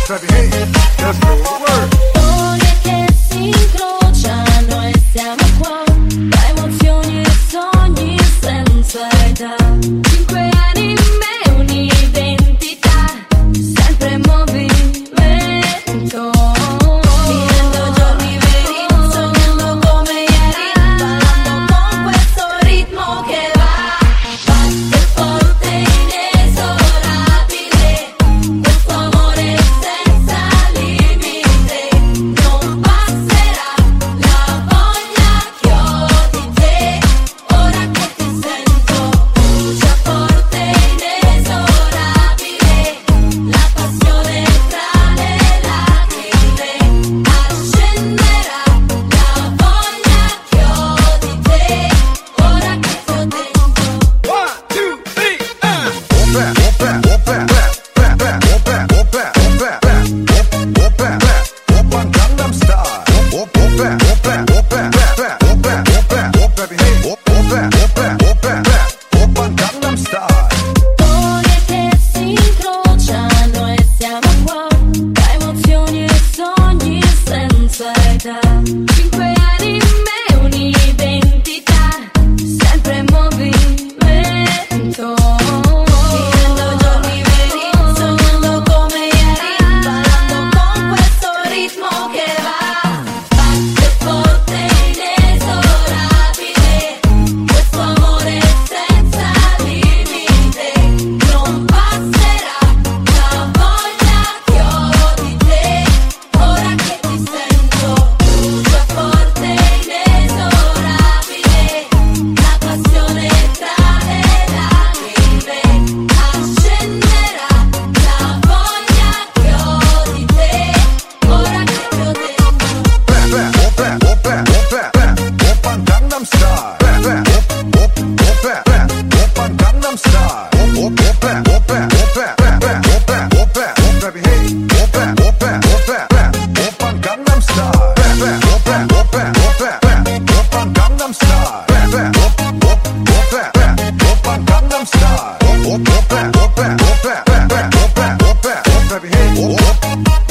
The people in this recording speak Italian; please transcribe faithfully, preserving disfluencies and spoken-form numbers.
baby, hey, just go to work. Storie che si incrociano e siamo qua, tra emozioni e sogni senza età. Cinque anime, un'identità, sempre in movimento. Vivendo giorni veri, sognando come ieri, ballando con questo ritmo che va. Batte forte e inesorabile, questo amore senza limite. Non passerà la voglia che ho di te, ora che ti sento. Brucia forte e inesorabile, la passione tra le lacrime. Accenderà la voglia che ho di te, ora che ti ho dentro. One, two, three, uh. Open, open, open, back, back, back, open, open, open, back, open, open, back, open Gangnam Style. Open, open, open, open, back, back, open, open, open, baby, hey, open, open, open, back, open Gangnam Style. Storie che si incrociano e siamo qua, tra emozioni e sogni senza età. Cinque anime, un'identità, sempre in movimento. Vivendo giorni veri, sognando come ieri, ballando con questo ritmo che va. Batte forte e inesorabile, questo amore senza limite. Non passerà la voglia che ho di te, ora che ti sento. Brucia forte e inesorabile, la passione tra le lacrime. Accenderà la voglia che ho di te, ora che ti ho dentro. Back, back, open, open, open, back, open Gangnam Style. Back, back, open, open, open, back, open Gangnam Style. Open, open, open, open, back, back, open, open, open, baby, hey, open, open, open, back, open Gangnam Style. Back, back, open, open, open, back, open Gangnam Style. Back, back, open, open, open, back, open Gangnam Style. Open, open, open, open, back, back, open, open, open, baby, hey, open.